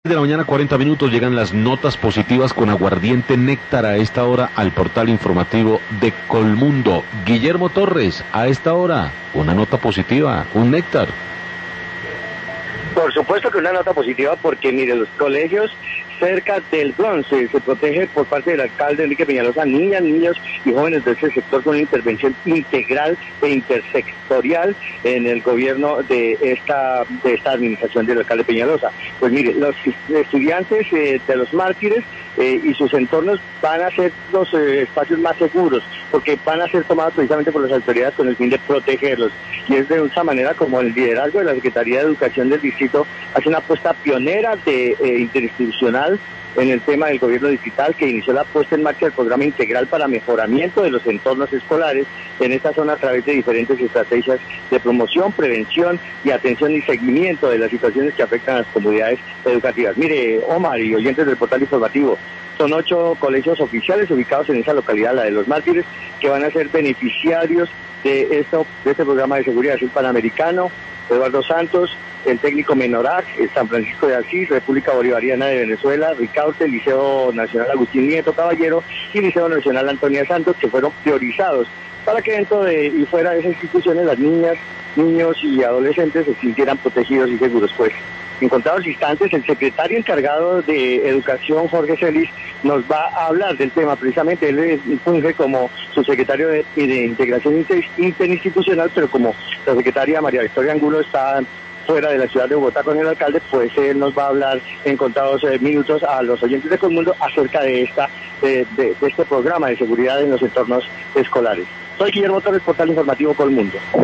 De la mañana, 40 minutos, llegan las notas positivas con aguardiente néctar a esta hora al portal informativo de Colmundo. Guillermo Torres, a esta hora, una nota positiva, un néctar. Por supuesto que una nota positiva porque, mire, los colegios cerca del Bronce se protege por parte del alcalde Enrique Peñalosa niñas, niños y jóvenes de ese sector con una intervención integral e intersectorial en el gobierno de esta administración del alcalde Peñalosa. Pues mire, los estudiantes de los mártires y sus entornos van a ser los espacios más seguros, porque van a ser tomados precisamente por las autoridades con el fin de protegerlos. Y es de esa manera como el liderazgo de la Secretaría de Educación del Distrito hace una apuesta pionera interinstitucional en el tema del gobierno digital, que inició la puesta en marcha del programa integral para mejoramiento de los entornos escolares en esta zona a través de diferentes estrategias de promoción, prevención y atención y seguimiento de las situaciones que afectan a las comunidades educativas. Mire, Omar y oyentes del portal informativo, son 8 colegios oficiales ubicados en esa localidad, la de los Mártires, que van a ser beneficiarios de este programa de seguridad. Es el Panamericano, Eduardo Santos, el Técnico Menorac, el San Francisco de Asís, República Bolivariana de Venezuela, Ricaurte, Liceo Nacional Agustín Nieto Caballero y Liceo Nacional Antonia Santos, que fueron priorizados para que dentro de y fuera de esas instituciones las niñas, niños y adolescentes se sintieran protegidos y seguros. Pues en contados instantes el secretario encargado de Educación, Jorge Celis, nos va a hablar del tema. Precisamente él funge como subsecretario de Integración Interinstitucional, pero como la secretaria María Victoria Angulo está fuera de la ciudad de Bogotá con el alcalde, pues él nos va a hablar en contados minutos a los oyentes de Colmundo acerca de este programa de seguridad en los entornos escolares. Soy Guillermo Torres, portal informativo Colmundo.